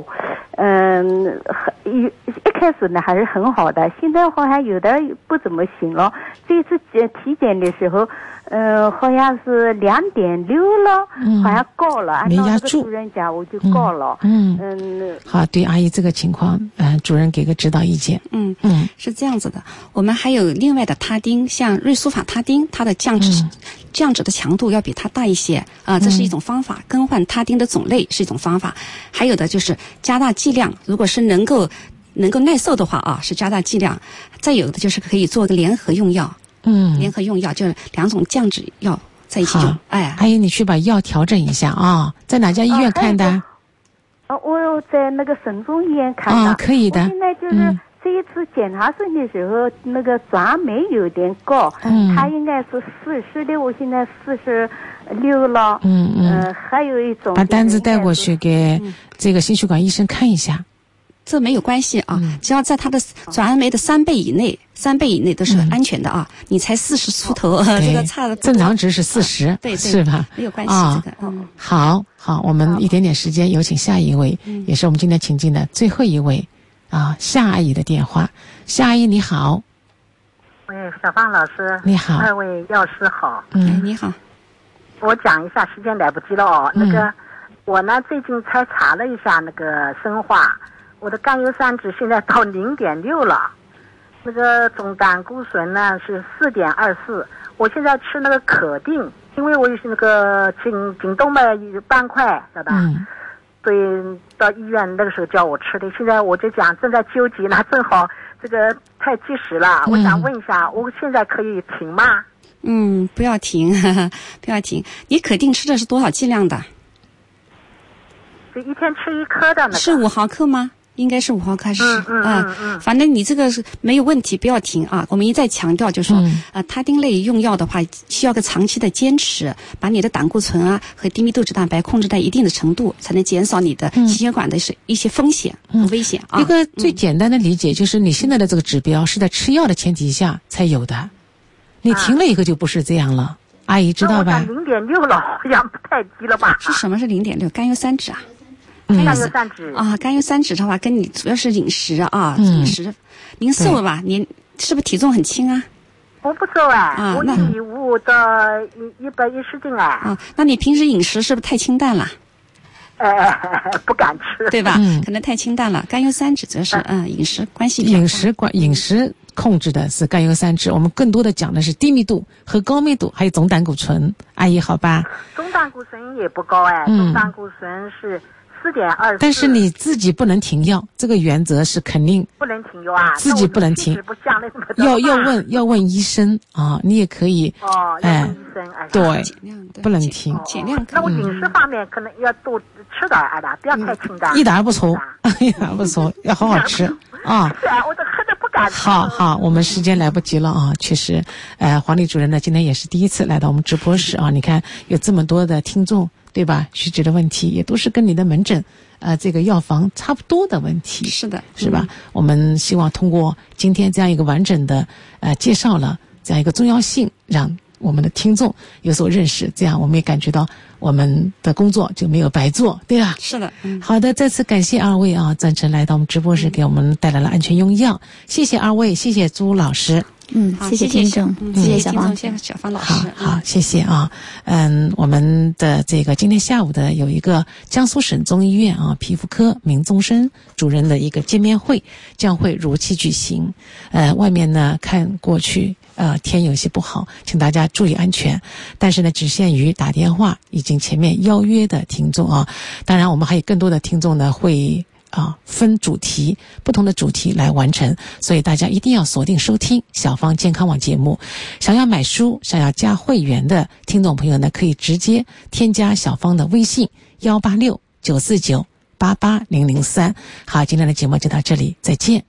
一开始呢还是很好的，现在好像有点不怎么行了。这一次体检的时候，好像是2.6了，好像高了。 没压住。 按照这个主任讲，我就高了。 好，对阿姨这个情况，主任给个指导意见。 是这样子的。我们还有另外的他汀，像瑞舒法他汀，它的降脂的强度要比它大一些这是一种方法。更换他汀的种类是一种方法。还有的就是加大剂量，如果是能够耐受的话是加大剂量。再有的就是可以做个联合用药。联合用药就是2种降脂药在一起用。 阿姨，你去把药调整一下啊。在哪家医院看的？ 我在那个省中医院看的。 可以的。 我现在就是这一次检查身体的时候，那个转酶有点高，它应该是40的，我现在46了。还有一种。 把单子带过去给这个心血管医生看一下。 这没有关系啊，只要在它的转酶的3倍以内，3倍以内都是安全的啊。你才40出头，这个差的正常值是40， 对， 是吧？ 没有关系，这个。 好，我们一点点时间，有请下一位，也是我们今天请进的最后一位夏阿姨的电话。夏阿姨你好。 喂，小芳老师。 你好。 2位药师好。 你好。 我讲一下，时间来不及了那个，我呢最近才查了一下那个生化。我的甘油三酯现在到0.6了，那个总胆固醇呢是4.24。我现在吃那个可定，因为我有那个颈动脉斑块，知道吧？对，到医院那个时候叫我吃的。现在我就讲正在纠结呢，正好这个太及时了。我想问一下，我现在可以停吗？ 不要停，不要停。你可定吃的是多少剂量的？ 就一天吃1颗的那个。 是5毫克吗？应该是5毫克开始。反正你这个是没有问题，不要停啊！我们一再强调，就是说，他汀类用药的话，需要个长期的坚持，把你的胆固醇和低密度脂蛋白控制在一定的程度，才能减少你的心血管的一些风险和危险啊。 一个最简单的理解就是，你现在的这个指标是在吃药的前提下才有的，你停了一个就不是这样了。阿姨知道吧 ？0.6了，好像不太低了吧？ 是什么是0.6？甘油三酯啊。 甘油三酯甘油三酯的话，跟你主要是饮食饮食。您瘦了吧？您是不是体重很轻啊？ 我不瘦我1.5到110斤那你平时饮食是不是太清淡了？ 不敢吃， 对吧？可能太清淡了。甘油三酯则是饮食关系。 饮食控制的是甘油三酯，我们更多的讲的是低密度和高密度，还有总胆固醇。阿姨好吧？ 总胆固醇也不高总胆固醇是4.24。 但是你自己不能停药，这个原则是肯定不能停药啊， 自己不能停，要问医生你也可以要问医生对，不能停， 减量。 那我饮食方面可能要多吃点不要太清淡， 一点也不错，要好好吃是我都喝的不敢吃。 好，我们时间来不及了确实，黄丽主任呢今天也是第一次来到我们直播室你看有这么多的听众。对吧？血脂的问题也都是跟你的门诊这个药房差不多的问题。 是的， 是吧？我们希望通过今天这样一个完整的介绍了这样一个重要性，让我们的听众有所认识，这样我们也感觉到我们的工作就没有白做，对吧？ 是的。 好的，再次感谢2位赞成来到我们直播室，给我们带来了安全用药。谢谢2位，谢谢朱老师。 谢谢听众，谢谢小芳， 谢谢小芳老师。 好，谢谢我们的这个今天下午的有一个江苏省中医院皮肤科闵宗生主任的一个见面会，将会如期举行。外面呢看过去天有些不好，请大家注意安全。但是呢，只限于打电话已经前面邀约的听众当然我们还有更多的听众呢会分主题，不同的主题来完成，所以大家一定要锁定收听小芳健康网节目。想要买书，想要加会员的听众朋友呢，可以直接添加小芳的微信 186-949-88003。好，今天的节目就到这里，再见。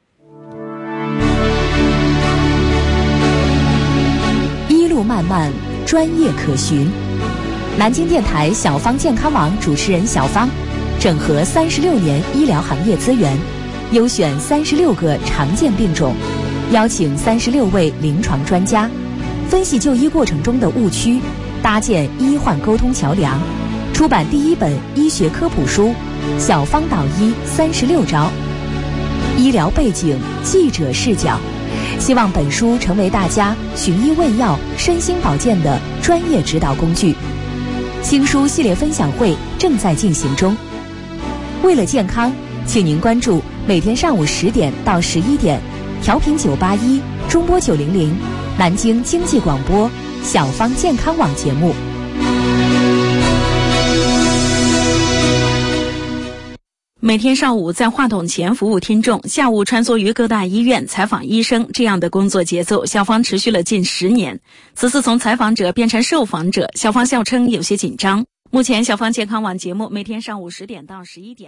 一路漫漫，专业可循。南京电台小方健康网主持人小方，整合36年医疗行业资源，优选36个常见病种，邀请36位临床专家，分析就医过程中的误区，搭建医患沟通桥梁，出版第一本医学科普书《小方导医36招》，医疗背景、记者视角，希望本书成为大家寻医问药、身心保健的专业指导工具。新书系列分享会正在进行中。为了健康，请您关注每天上午10点到11点，调频981，中波900，南京经济广播小方健康网节目。 每天上午在话筒前服务听众，下午穿梭于各大医院采访医生，这样的工作节奏，小方持续了近10年。此次从采访者变成受访者，小方笑称有些紧张。目前小方健康网节目每天上午10点到11点。